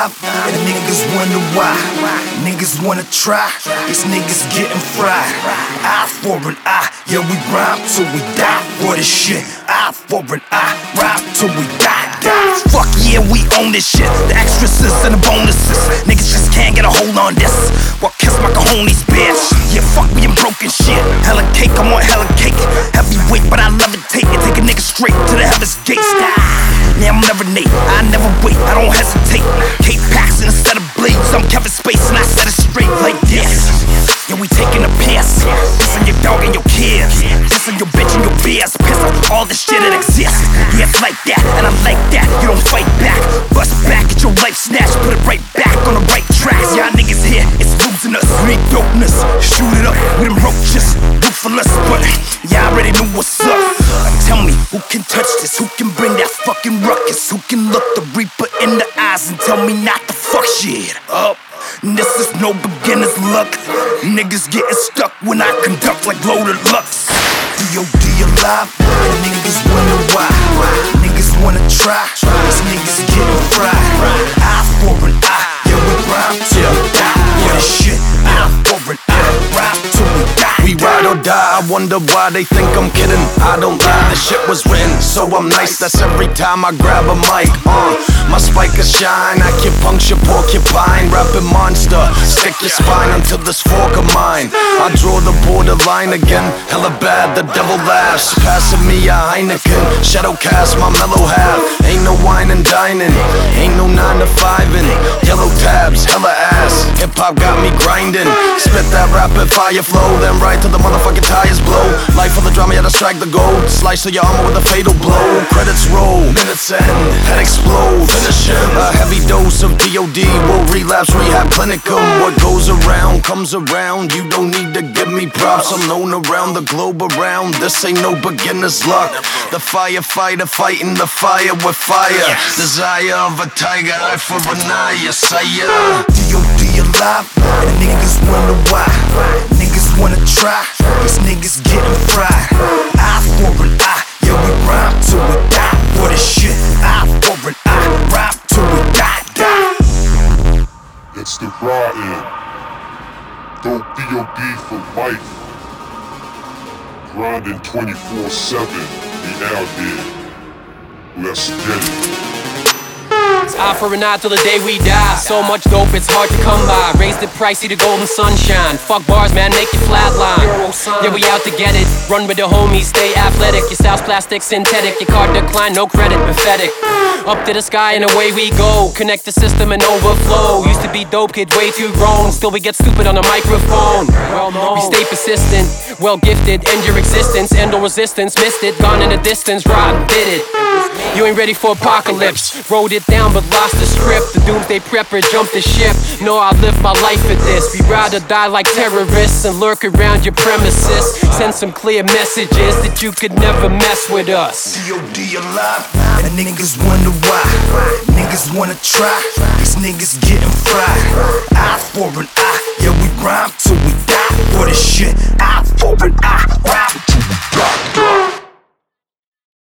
alive, and niggas wonder why. Niggas wanna try, these niggas getting fried. Eye for an eye, yeah, we rhyme till we die for this shit. Eye for an eye, rhyme till we die. Fuck yeah, we own this shit. The extras and the bonuses. Niggas just can't get a hold on this. Well, kiss my cojones, bitch. Yeah, fuck me, I'm broken shit. Hella cake, I want hella cake. Heavyweight, but I love it, take it. Take a nigga straight to the heaven's gates. Yeah, I'm never Nate, I never wait, I don't hesitate. Cape packs instead of blades, I'm Kevin Space and I set it straight like this. Yeah, we taking a piss. Dissing your dog and your kids. Dissing your bitch and your beers. Piss off all the shit that exists. Yeah, it's like that, and I like that. You don't fight back. Bust back, get your life snatched. Put it right back on the right tracks. Y'all niggas here, it's losing us. We ain't dopeness. Shoot it up with them roaches. Ruthless, but y'all already know what's up. Tell me, who can touch this? Who can bring that fucking ruckus? Who can look the reaper in the eyes and tell me not to fuck shit up? This is no beginner's luck. Niggas getting stuck when I conduct like loaded Lux. D.O.D. alive, and niggas wonder why. Niggas wanna try, these niggas getting fried. Eye for an eye, yeah, we rhyme till we die. For this shit, eye for an eye, rhyme till we die. We ride or die, I wonder why they think I'm kidding. I don't lie, the shit was written, so I'm nice. That's every time I grab a mic. My spikers shine, acupuncture, porcupine, rapping monster. Stick your spine until this fork of mine. I draw the borderline again, hella bad, the devil laughs. Passing me a Heineken, shadow cast my mellow half. Ain't no wine and dining, ain't no 9 to 5-ing. Yellow tabs, hella ass, hip hop got me grinding. Spit that rapid fire flow, then right till the motherfucking tires blow. Life for the drama, yeah, to strike the gold. Slice through your armor with a fatal blow. Credits roll, minutes end, head explode. Finish him. A heavy dose of D.O.D. will relapse, rehab clinicum. What goes around comes around. You don't need to give me props. I'm known around the globe around. This ain't no beginner's luck. The firefighter fighting the fire with fire. Desire of a tiger, eye for an eye, yes, D.O.D. alive, and niggas wonder why. Niggas wanna try, these niggas getting fried. Eye for an eye, yeah, we rhyme till we die. For this shit, eye for an eye, rhyme till we die. It's the raw end. Dope D.O.D. for life. Grinding 24/7, we out here. Let's get it. It's eye for an eye till the day we die. So much dope, it's hard to come by. Raise the price, see the golden sunshine. Fuck bars, man, make it flatline. Yeah, we out to get it. Run with the homies, stay athletic. Your style's plastic, synthetic. Your card decline, no credit, pathetic. Up to the sky and away we go. Connect the system and overflow. Used to be dope, kid, way too grown. Still we get stupid on the microphone. We stay persistent, well gifted. End your existence, end no resistance. Missed it, gone in the distance, rotten, did it. You ain't ready for apocalypse. Wrote it down but lost the script. The doomsday prepper jumped the ship. No, I live my life for this. We ride or die like terrorists and lurk around your premises. Send some clear messages that you could never mess with us. D.O.D. alive, and niggas wonder why. Niggas wanna try, these niggas getting fried. Eye for an eye, yeah, we rhyme till we die. For this shit, eye for an eye, rhyme till we die.